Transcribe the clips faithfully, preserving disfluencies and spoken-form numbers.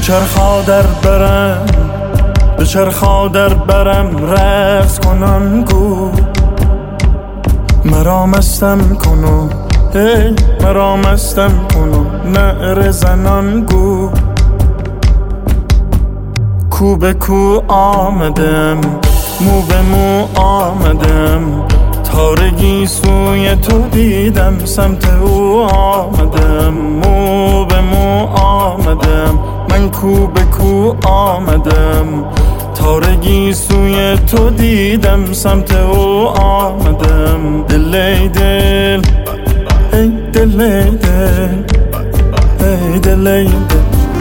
چرخا در برم به چرخا در برم رقص کنم گو مرا مستم کنو هی مرا مستم کنو نعره زنان گو کو به کو آمدم مو به مو آمدم تارگی سوی تو دیدم سمت او آمدم مو به مو آمدم من کو به کو آمدم تارگی سوی تو دیدم سمت او آمدم دل ای دل ای دل ای دل ای دل ای دل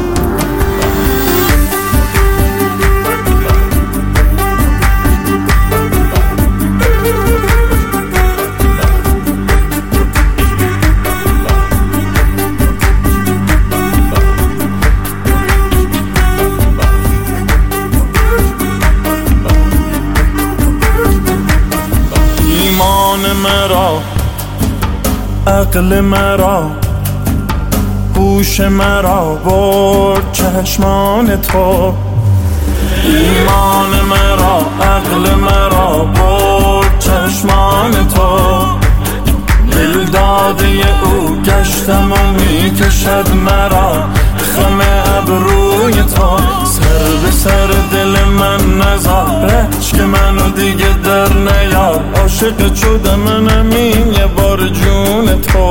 مرا عقل مرا هوش مرا برد چشمان تو ایمان مرا عقل مرا برد چشمان تو دل داده او گشتم و میکشد مرا خم ابروی تو سر به سر دل من نزار که منو دیگه در نیار عاشق شده منم این یه بار جون تو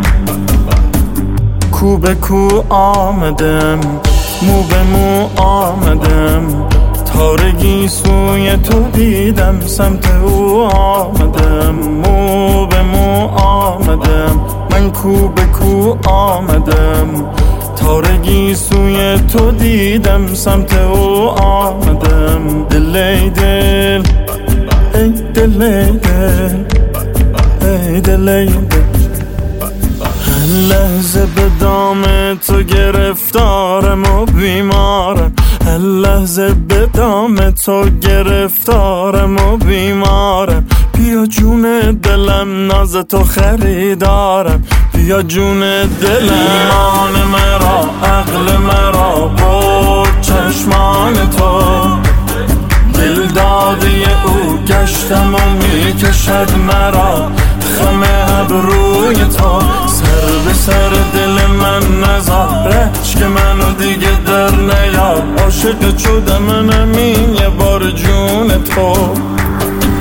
کو به کو آمدم مو به مو آمدم تارگی سوی تو دیدم سمت او آمدم مو به مو آمدم من کو به کو آمدم تارگی سوی تو دیدم سمت او آمدم دل ای دل ای دل ای دل ای دل ای دل هر لحظه به دام تو گرفتارم و بیمارم هر لحظه به دام تو گرفتارم و بیمارم بیا جون دلم ناز تو خریدارم بیا جون دلم ایمان مرا عقل مرا برد چشمان تو دل داده او گشتم و میکشد مرا خم ابروی تو سر به سر دل من نزار که منو دیگه در نیار عاشق شده منم این یه بار جون تو